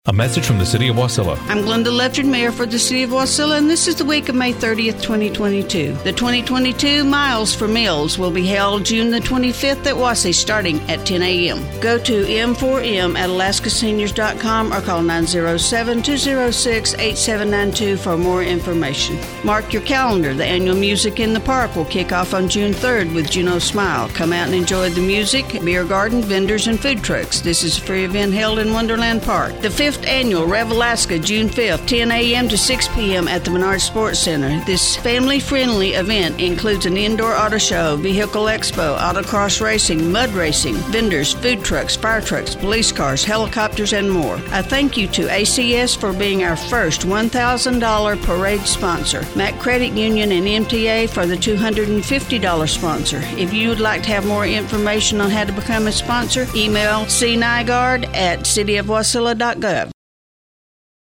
A message from the City of Wasilla. I'm Glenda Lefton, Mayor for the City of Wasilla, and this is the week of May 30th, 2022. The 2022 Miles for Meals will be held June the 25th at Wassey, starting at 10 a.m. Go to M4M at alaskaseniors.com or call 907-206-8792 for more information. Mark your calendar. The annual Music in the Park will kick off on June 3rd with Juno Smile. Come out and enjoy the music, beer garden, vendors, and food trucks. This is a free event held in Wonderland Park. The 5th Annual Rev Alaska, June 5th, 10 a.m. to 6 p.m. at the Menard Sports Center. This family-friendly event includes an indoor auto show, vehicle expo, autocross racing, mud racing, vendors, food trucks, fire trucks, police cars, helicopters, and more. A thank you to ACS for being our first $1,000 parade sponsor. Mac Credit Union and MTA for the $250 sponsor. If you would like to have more information on how to become a sponsor, email cnygaard@cityofwasilla.gov.